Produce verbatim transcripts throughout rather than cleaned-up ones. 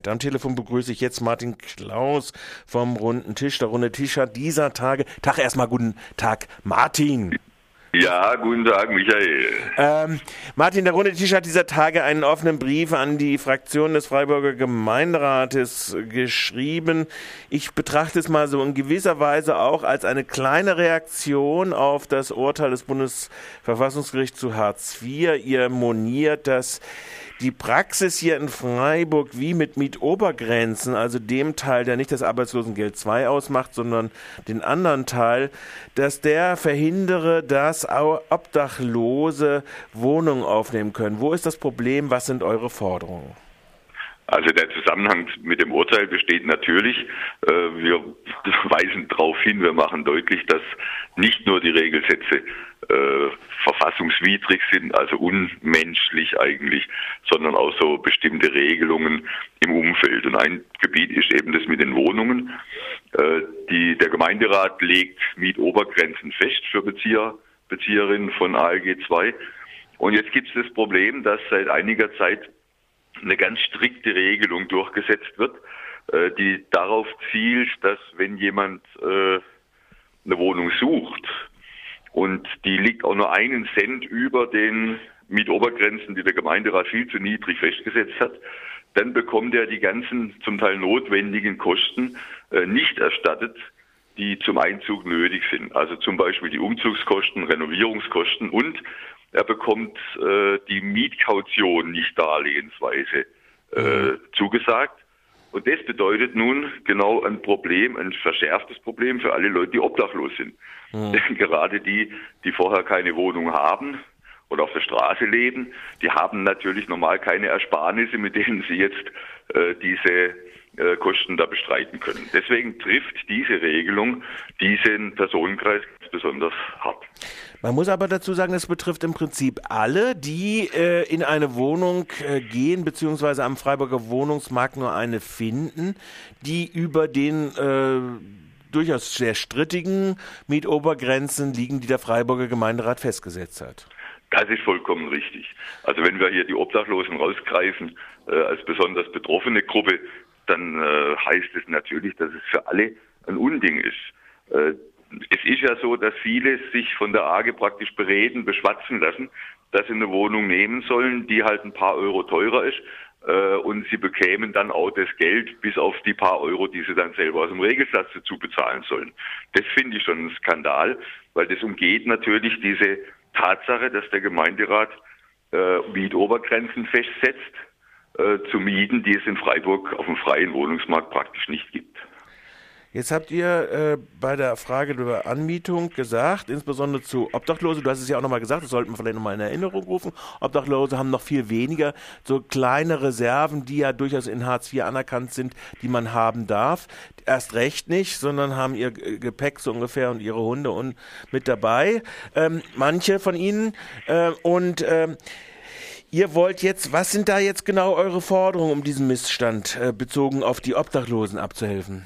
Am Telefon begrüße ich jetzt Martin Klaus vom Runden Tisch. Der Runde Tisch hat dieser Tage... Tag erstmal guten Tag, Martin. Ja, guten Tag, Michael. Ähm, Martin, der Runde Tisch hat dieser Tage einen offenen Brief an die Fraktion des Freiburger Gemeinderates geschrieben. Ich betrachte es mal so in gewisser Weise auch als eine kleine Reaktion auf das Urteil des Bundesverfassungsgerichts zu Hartz vier. Ihr moniert, dass die Praxis hier in Freiburg wie mit Mietobergrenzen, also dem Teil, der nicht das Arbeitslosengeld zwei ausmacht, sondern den anderen Teil, dass der verhindere, dass Obdachlose Wohnungen aufnehmen können. Wo ist das Problem? Was sind eure Forderungen? Also der Zusammenhang mit dem Urteil besteht natürlich. Wir weisen darauf hin, wir machen deutlich, dass nicht nur die Regelsätze äh, verfassungswidrig sind, also unmenschlich eigentlich, sondern auch so bestimmte Regelungen im Umfeld. Und ein Gebiet ist eben das mit den Wohnungen. Äh, die, der Gemeinderat legt Mietobergrenzen fest für Bezieher, Bezieherinnen von A L G zwei. Und jetzt gibt es das Problem, dass seit einiger Zeit eine ganz strikte Regelung durchgesetzt wird, äh, die darauf zielt, dass wenn jemand äh, eine Wohnung sucht und die liegt auch nur einen Cent über den Mietobergrenzen, die der Gemeinderat viel zu niedrig festgesetzt hat, dann bekommt er die ganzen zum Teil notwendigen Kosten äh, nicht erstattet, die zum Einzug nötig sind. Also zum Beispiel die Umzugskosten, Renovierungskosten, und er bekommt äh, die Mietkaution nicht darlehensweise äh, mhm. zugesagt. Und das bedeutet nun genau ein Problem, ein verschärftes Problem für alle Leute, die obdachlos sind. Mhm. Denn gerade die, die vorher keine Wohnung haben oder auf der Straße leben, die haben natürlich normal keine Ersparnisse, mit denen sie jetzt äh, diese äh, Kosten da bestreiten können. Deswegen trifft diese Regelung diesen Personenkreis besonders hart. Man muss aber dazu sagen, es betrifft im Prinzip alle, die äh, in eine Wohnung äh, gehen, beziehungsweise am Freiburger Wohnungsmarkt nur eine finden, die über den äh, durchaus sehr strittigen Mietobergrenzen liegen, die der Freiburger Gemeinderat festgesetzt hat. Das ist vollkommen richtig. Also wenn wir hier die Obdachlosen rausgreifen äh, als besonders betroffene Gruppe, dann äh, heißt es natürlich, dass es für alle ein Unding ist. Äh, Es ist ja so, dass viele sich von der A G praktisch bereden, beschwatzen lassen, dass sie eine Wohnung nehmen sollen, die halt ein paar Euro teurer ist, äh, und sie bekämen dann auch das Geld bis auf die paar Euro, die sie dann selber aus dem Regelsatz dazu bezahlen sollen. Das finde ich schon ein Skandal, weil das umgeht natürlich diese Tatsache, dass der Gemeinderat äh, Mietobergrenzen festsetzt äh, zu Mieten, die es in Freiburg auf dem freien Wohnungsmarkt praktisch nicht gibt. Jetzt habt ihr äh, bei der Frage über Anmietung gesagt, insbesondere zu Obdachlose, du hast es ja auch nochmal gesagt, das sollten wir vielleicht nochmal in Erinnerung rufen, Obdachlose haben noch viel weniger, so kleine Reserven, die ja durchaus in Hartz vier anerkannt sind, die man haben darf. Erst recht nicht, sondern haben ihr Gepäck so ungefähr und ihre Hunde und mit dabei, ähm, manche von ihnen. Äh, und ähm, ihr wollt jetzt, was sind da jetzt genau eure Forderungen, um diesen Missstand äh, bezogen auf die Obdachlosen abzuhelfen?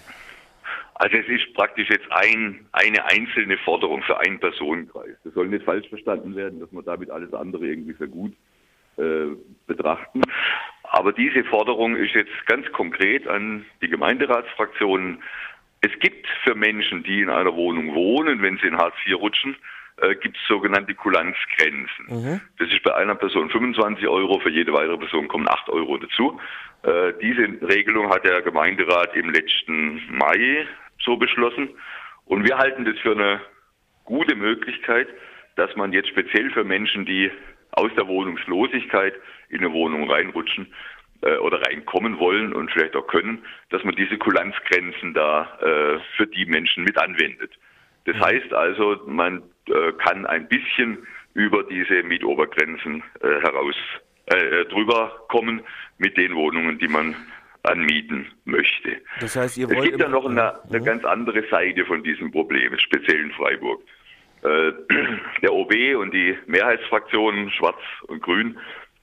Also es ist praktisch jetzt ein, eine einzelne Forderung für einen Personenkreis. Das soll nicht falsch verstanden werden, dass wir damit alles andere irgendwie für gut äh, betrachten. Aber diese Forderung ist jetzt ganz konkret an die Gemeinderatsfraktionen. Es gibt für Menschen, die in einer Wohnung wohnen, wenn sie in Hartz vier rutschen, äh, gibt es sogenannte Kulanzgrenzen. Mhm. Das ist bei einer Person fünfundzwanzig Euro, für jede weitere Person kommen acht Euro dazu. Äh, diese Regelung hat der Gemeinderat im letzten Mai so beschlossen. Und wir halten das für eine gute Möglichkeit, dass man jetzt speziell für Menschen, die aus der Wohnungslosigkeit in eine Wohnung reinrutschen äh, oder reinkommen wollen und vielleicht auch können, dass man diese Kulanzgrenzen da äh, für die Menschen mit anwendet. Das heißt also, man äh, kann ein bisschen über diese Mietobergrenzen äh, heraus äh, drüber kommen mit den Wohnungen, die man anmieten möchte. Das heißt, ihr wollt es gibt ja noch eine, eine mhm. ganz andere Seite von diesem Problem, speziell in Freiburg. Äh, der O B und die Mehrheitsfraktionen Schwarz und Grün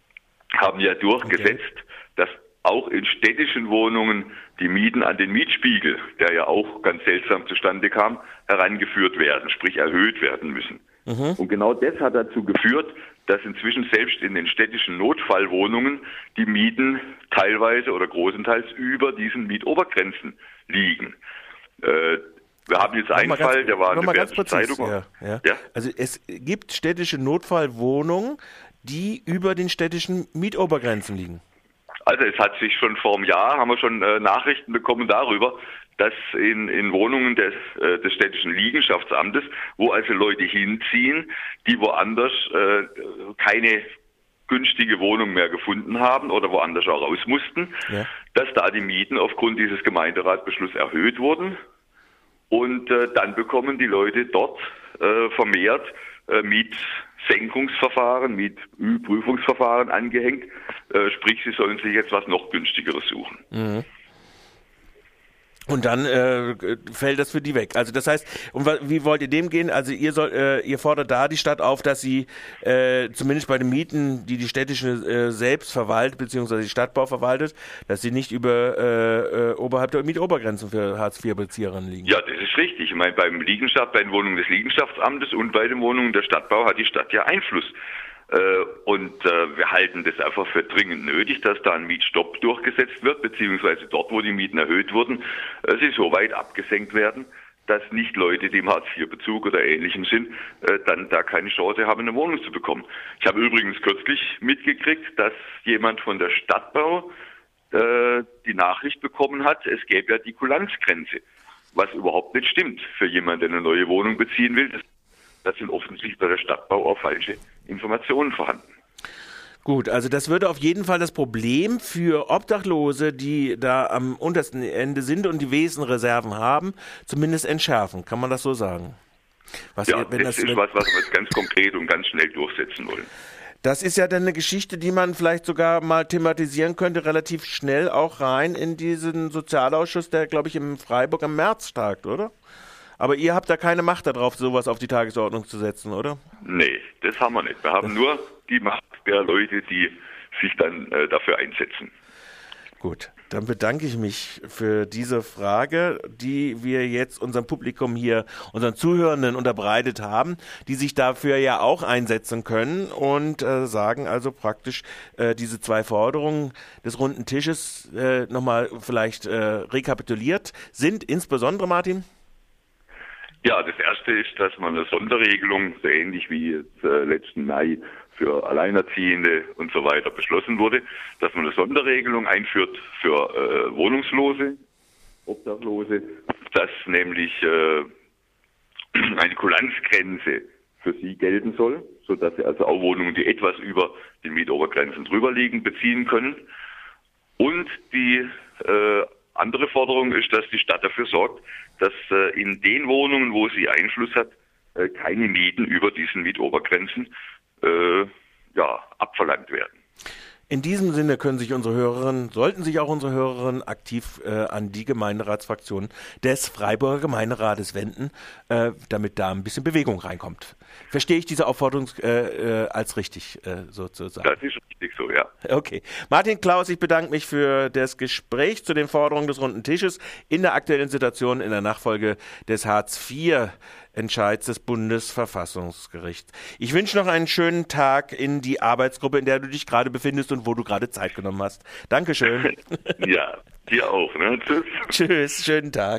haben ja durchgesetzt, okay. dass auch in städtischen Wohnungen die Mieten an den Mietspiegel, der ja auch ganz seltsam zustande kam, herangeführt werden, sprich erhöht werden müssen. Mhm. Und genau das hat dazu geführt, dass inzwischen selbst in den städtischen Notfallwohnungen die Mieten teilweise oder großenteils über diesen Mietobergrenzen liegen. Äh, wir haben jetzt einen ganz, Fall, der war in der Berliner Zeitung. Ja, ja. Ja? Also es gibt städtische Notfallwohnungen, die über den städtischen Mietobergrenzen liegen. Also es hat sich schon vor einem Jahr, haben wir schon äh, Nachrichten bekommen darüber, dass in, in Wohnungen des, äh, des städtischen Liegenschaftsamtes, wo also Leute hinziehen, die woanders äh, keine günstige Wohnung mehr gefunden haben oder woanders auch raus mussten, ja. dass da die Mieten aufgrund dieses Gemeinderatsbeschlusses erhöht wurden. Und äh, dann bekommen die Leute dort äh, vermehrt äh, Mietsenkungsverfahren, Mietprüfungsverfahren angehängt. Äh, sprich, sie sollen sich jetzt was noch günstigeres suchen. Mhm. Und dann äh, fällt das für die weg. Also das heißt, und wie wollt ihr dem gehen? Also ihr soll, äh, ihr fordert da die Stadt auf, dass sie äh, zumindest bei den Mieten, die die städtische äh, selbst verwaltet, beziehungsweise die Stadtbau verwaltet, dass sie nicht über äh, äh, oberhalb der Mietobergrenzen für Hartz vier Bezieherinnen liegen. Ja, das ist richtig. Ich meine, beim Liegenschaft, bei den Wohnungen des Liegenschaftsamtes und bei den Wohnungen der Stadtbau hat die Stadt ja Einfluss. Und äh, wir halten das einfach für dringend nötig, dass da ein Mietstopp durchgesetzt wird, beziehungsweise dort, wo die Mieten erhöht wurden, äh, sie so weit abgesenkt werden, dass nicht Leute, die im Hartz vier Bezug oder Ähnlichem sind, äh, dann da keine Chance haben, eine Wohnung zu bekommen. Ich habe übrigens kürzlich mitgekriegt, dass jemand von der Stadtbau äh, die Nachricht bekommen hat, es gäbe ja die Kulanzgrenze, was überhaupt nicht stimmt für jemanden, der eine neue Wohnung beziehen will. Das Das sind offensichtlich bei der Stadtbau auch falsche Informationen vorhanden. Gut, also das würde auf jeden Fall das Problem für Obdachlose, die da am untersten Ende sind und die wenigsten Reserven haben, zumindest entschärfen. Kann man das so sagen? Was ja, ihr, wenn das, das ist wenn was, was wir jetzt ganz konkret und ganz schnell durchsetzen wollen. Das ist ja dann eine Geschichte, die man vielleicht sogar mal thematisieren könnte, relativ schnell auch rein in diesen Sozialausschuss, der, glaube ich, im Freiburg am März tagt, oder? Aber ihr habt da keine Macht darauf, sowas auf die Tagesordnung zu setzen, oder? Nee, das haben wir nicht. Wir haben nur die Macht der Leute, die sich dann äh, dafür einsetzen. Gut, dann bedanke ich mich für diese Frage, die wir jetzt unserem Publikum hier, unseren Zuhörenden unterbreitet haben, die sich dafür ja auch einsetzen können und äh, sagen also praktisch äh, diese zwei Forderungen des runden Tisches äh, nochmal vielleicht äh, rekapituliert sind, insbesondere, Martin? Ja, das erste ist, dass man eine Sonderregelung, so ähnlich wie jetzt äh, letzten Mai für Alleinerziehende und so weiter beschlossen wurde, dass man eine Sonderregelung einführt für äh, Wohnungslose, Obdachlose, dass nämlich äh, eine Kulanzgrenze für sie gelten soll, sodass sie also auch Wohnungen, die etwas über den Mietobergrenzen drüber liegen, beziehen können. Und die äh, andere Forderung ist, dass die Stadt dafür sorgt, dass äh, in den Wohnungen, wo sie Einfluss hat, äh, keine Mieten über diesen Mietobergrenzen äh, ja, abverlangt werden. In diesem Sinne können sich unsere Hörerinnen, sollten sich auch unsere Hörerinnen aktiv äh, an die Gemeinderatsfraktion des Freiburger Gemeinderates wenden, äh, damit da ein bisschen Bewegung reinkommt. Verstehe ich diese Aufforderung äh, äh, als richtig äh, sozusagen? Das ist richtig so, ja. Okay. Martin Klaus, ich bedanke mich für das Gespräch zu den Forderungen des runden Tisches in der aktuellen Situation in der Nachfolge des Hartz vier Entscheids des Bundesverfassungsgerichts. Ich wünsche noch einen schönen Tag in die Arbeitsgruppe, in der du dich gerade befindest und wo du gerade Zeit genommen hast. Dankeschön. Ja, dir auch. Ne? Tschüss. Tschüss, schönen Tag.